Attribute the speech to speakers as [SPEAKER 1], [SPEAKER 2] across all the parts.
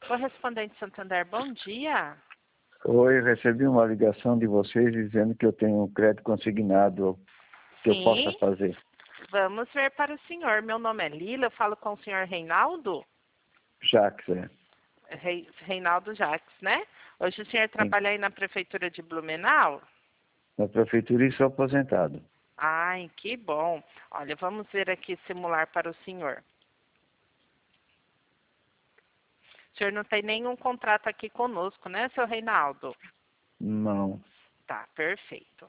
[SPEAKER 1] Correspondente Santander, bom dia.
[SPEAKER 2] Oi, recebi uma ligação de vocês dizendo que eu tenho um crédito consignado que eu possa
[SPEAKER 1] Sim,
[SPEAKER 2] fazer.
[SPEAKER 1] vamos ver para o senhor. Meu nome é Lila, eu falo com o senhor Reinaldo.
[SPEAKER 2] Jacques, é.
[SPEAKER 1] Reinaldo Jacques, né? Hoje o senhor
[SPEAKER 2] Sim.
[SPEAKER 1] trabalha aí na prefeitura de Blumenau?
[SPEAKER 2] Na prefeitura e sou aposentado.
[SPEAKER 1] Ai, que bom. Olha, vamos ver aqui simular para o senhor. O senhor não tem nenhum contrato aqui conosco, né, seu Reinaldo?
[SPEAKER 2] Não.
[SPEAKER 1] Tá, perfeito.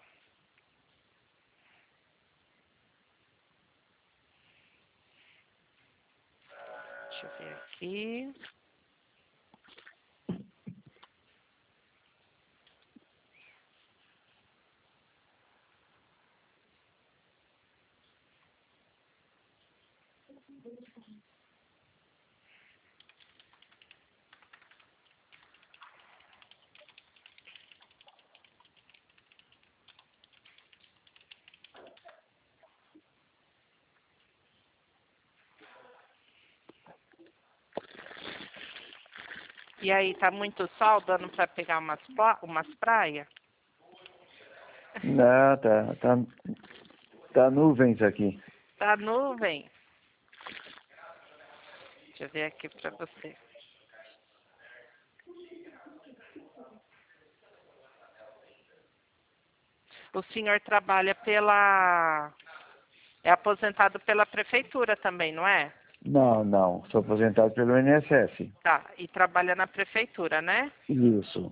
[SPEAKER 1] Deixa eu ver aqui. E aí, tá muito sol, dando para pegar umas praias?
[SPEAKER 2] Não, tá nuvens aqui.
[SPEAKER 1] Tá nuvem. Deixa eu ver aqui para você. O senhor trabalha pela... É aposentado pela prefeitura também, não é?
[SPEAKER 2] Não. Sou aposentado pelo INSS.
[SPEAKER 1] Tá, e trabalha na prefeitura, né?
[SPEAKER 2] Isso.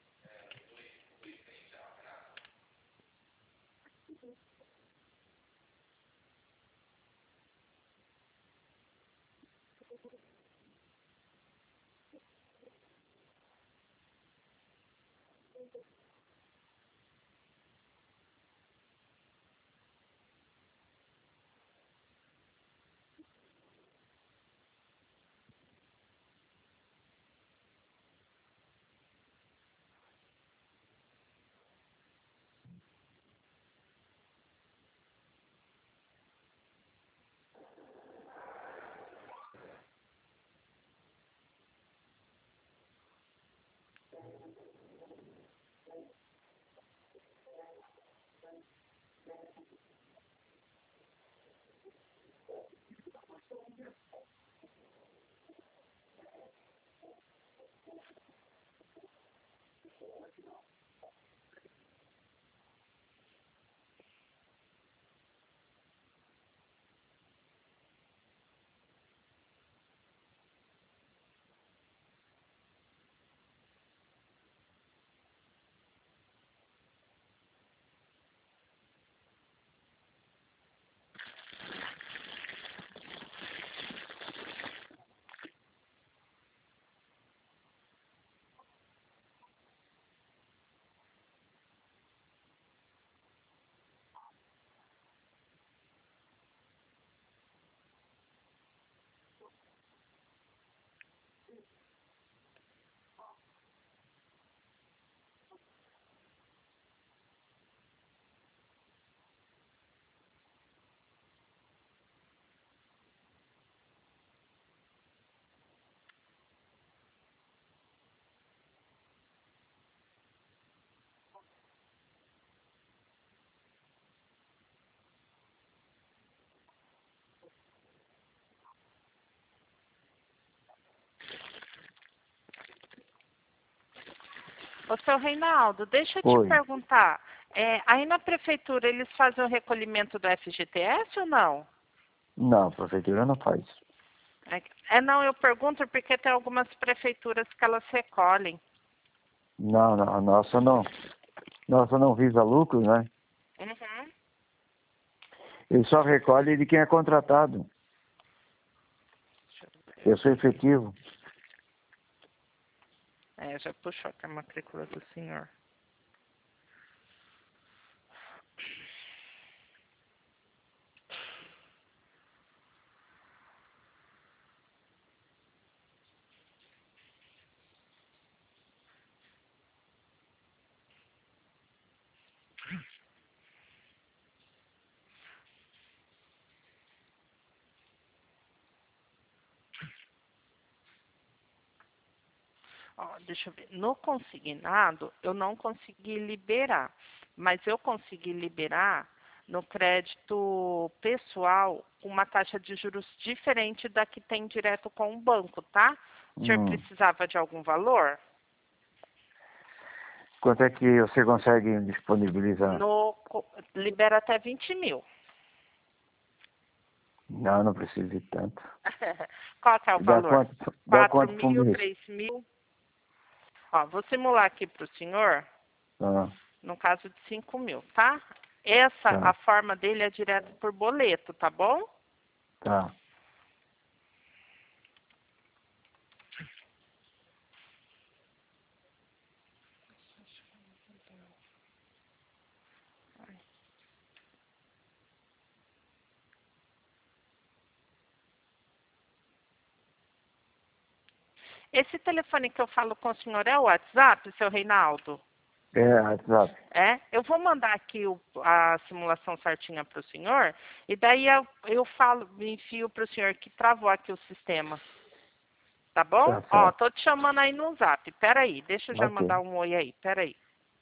[SPEAKER 1] Ô, seu Reinaldo, deixa eu te
[SPEAKER 2] Oi.
[SPEAKER 1] perguntar. Aí na prefeitura eles fazem o recolhimento do FGTS ou não?
[SPEAKER 2] Não, a prefeitura não faz.
[SPEAKER 1] Não, eu pergunto porque tem algumas prefeituras que elas recolhem.
[SPEAKER 2] Não, a nossa não. Nossa não visa lucro, né?
[SPEAKER 1] Uhum.
[SPEAKER 2] Ele só recolhe de quem é contratado.
[SPEAKER 1] Deixa eu ver.
[SPEAKER 2] Eu sou efetivo.
[SPEAKER 1] Já puxou aqui a matrícula do senhor. Ó, deixa eu ver. No consignado, eu não consegui liberar, mas eu consegui liberar no crédito pessoal uma taxa de juros diferente da que tem direto com o banco, tá? O senhor precisava de algum valor?
[SPEAKER 2] Quanto é que você consegue disponibilizar?
[SPEAKER 1] Libera até 20 mil.
[SPEAKER 2] Não, não preciso de tanto.
[SPEAKER 1] Qual que é o valor?
[SPEAKER 2] Dá
[SPEAKER 1] 4
[SPEAKER 2] quanto por
[SPEAKER 1] mil,
[SPEAKER 2] mês?
[SPEAKER 1] 3 mil? Ó, vou simular aqui para o senhor,
[SPEAKER 2] Ah,
[SPEAKER 1] no caso de 5 mil, tá? Essa, a
[SPEAKER 2] tá,
[SPEAKER 1] forma dele é direto por boleto, tá bom?
[SPEAKER 2] tá.
[SPEAKER 1] Esse telefone que eu falo com o senhor é o WhatsApp, seu Reinaldo?
[SPEAKER 2] É, WhatsApp.
[SPEAKER 1] É? Eu vou mandar aqui a simulação certinha para o senhor, e daí eu falo, enfio para o senhor que travou aqui o sistema. Tá bom?
[SPEAKER 2] Tá
[SPEAKER 1] Ó,
[SPEAKER 2] certo.
[SPEAKER 1] tô te chamando aí no zap. Pera aí, deixa eu já
[SPEAKER 2] Ok.
[SPEAKER 1] mandar um oi aí. Pera aí.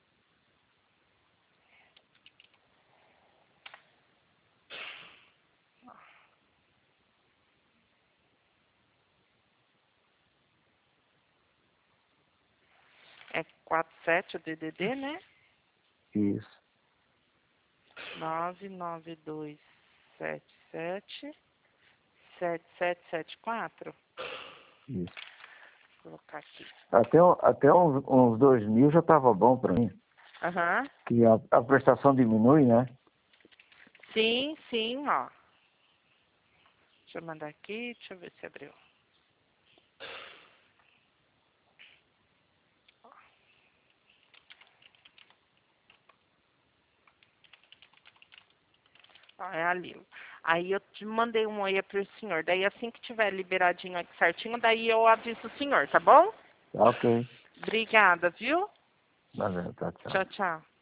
[SPEAKER 1] É 47 o DDD, né?
[SPEAKER 2] Isso.
[SPEAKER 1] 992777774.
[SPEAKER 2] Isso.
[SPEAKER 1] Vou colocar aqui.
[SPEAKER 2] Até uns 2.000 já estava bom para mim.
[SPEAKER 1] Aham.
[SPEAKER 2] Que a prestação diminui, né?
[SPEAKER 1] Sim, sim, ó. Deixa eu mandar aqui, deixa eu ver se abriu. Ó, é a Lila. Aí eu te mandei um oi pro senhor. Daí assim que tiver liberadinho aqui certinho, daí eu aviso o senhor, tá bom?
[SPEAKER 2] Tá ok.
[SPEAKER 1] Obrigada, viu?
[SPEAKER 2] Valeu, tá, tchau.
[SPEAKER 1] Tchau, tchau.